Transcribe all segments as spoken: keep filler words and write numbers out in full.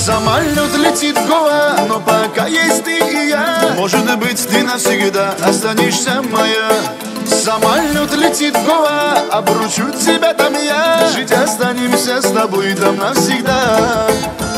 Самолет летит в Гоа, но пока есть ты и я, может быть, ты навсегда останешься моя. Самолет летит в Гоа, обручу тебя там я, жить останемся с тобой там навсегда.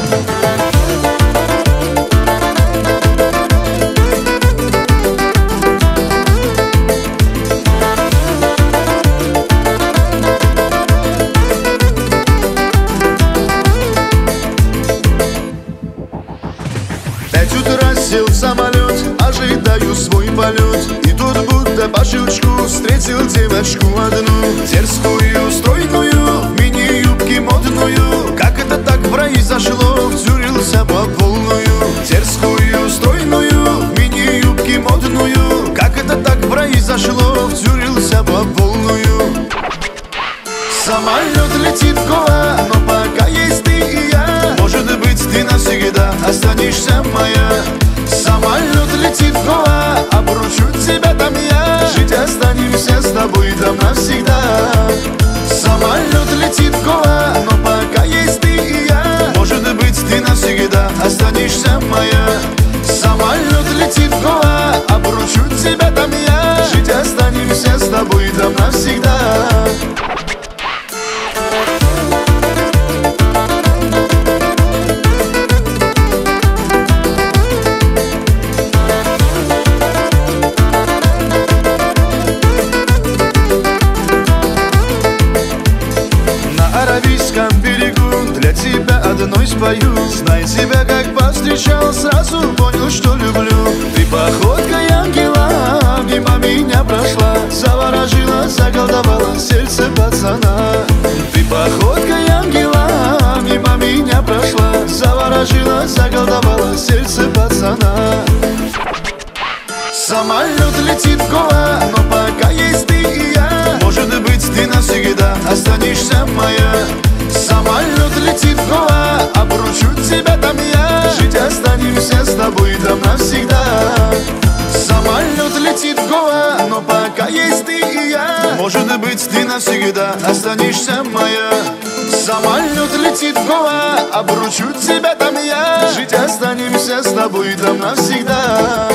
Пять утра сел в самолет, ожидаю свой полет, и тут будто по щелчку встретил девочку одну, дерзкую, стройную, в мини-юбке модную. Как это так произошло, втюрился по полную. Дерзкую, стройную, в мини-юбке модную. Как это так произошло, втюрился по полную. Самолет летит в Гоа, но пока есть ты и я, может быть, ты навсегда останешься моя. Самолет летит в Гоа, обручу тебя там я, жить останемся с тобой там навсегда. Самолет летит в Гоа, но пока есть ты и я, может быть, ты навсегда останешься моя. Самолет летит в Гоа, обручу тебя там я, жить останемся с тобой там навсегда. На аравийском берегу для тебя одной спою. Знай тебя, как повстречал, сразу понял, что люблю. Ты походкой ангела мимо меня прошла, заворожила, заколдовала сердце пацана. Ты походкой ангела мимо меня прошла, заворожила, заколдовала сердце пацана. Самолет летит в Гоа, но пока есть ты и я, может быть, ты навсегда останешься моя. Самолет летит в Гоа, обручу тебя там я, жить останемся с тобой там навсегда. Самолет летит в Гоа, но пока есть ты и я, может быть, ты навсегда останешься моя. Самолет летит в Гоа, обручу тебя там я, жить останемся с тобой там навсегда.